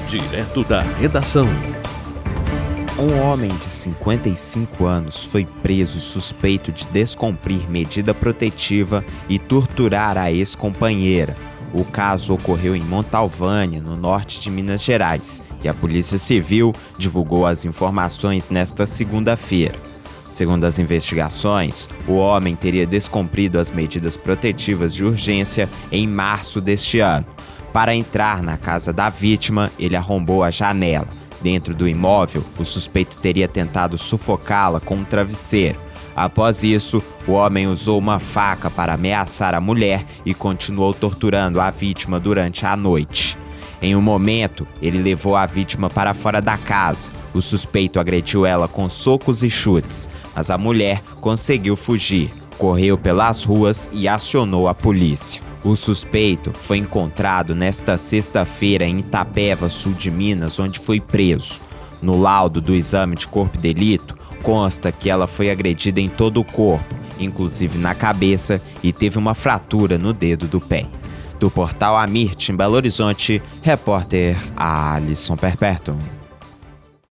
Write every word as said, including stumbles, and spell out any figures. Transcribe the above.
Direto da redação. Um homem de cinquenta e cinco anos foi preso suspeito de descumprir medida protetiva e torturar a ex-companheira. O caso ocorreu em Montalvânia, no norte de Minas Gerais, e a Polícia Civil divulgou as informações nesta segunda-feira. Segundo as investigações, o homem teria descumprido as medidas protetivas de urgência em março deste ano. Para entrar na casa da vítima, ele arrombou a janela. Dentro do imóvel, o suspeito teria tentado sufocá-la com um travesseiro. Após isso, o homem usou uma faca para ameaçar a mulher e continuou torturando a vítima durante a noite. Em um momento, ele levou a vítima para fora da casa. O suspeito agrediu ela com socos e chutes, mas a mulher conseguiu fugir, correu pelas ruas e acionou a polícia. O suspeito foi encontrado nesta sexta-feira em Itapeva, sul de Minas, onde foi preso. No laudo do exame de corpo de delito, consta que ela foi agredida em todo o corpo, inclusive na cabeça, e teve uma fratura no dedo do pé. Do portal Amirte, em Belo Horizonte, repórter Alisson Perpétuo.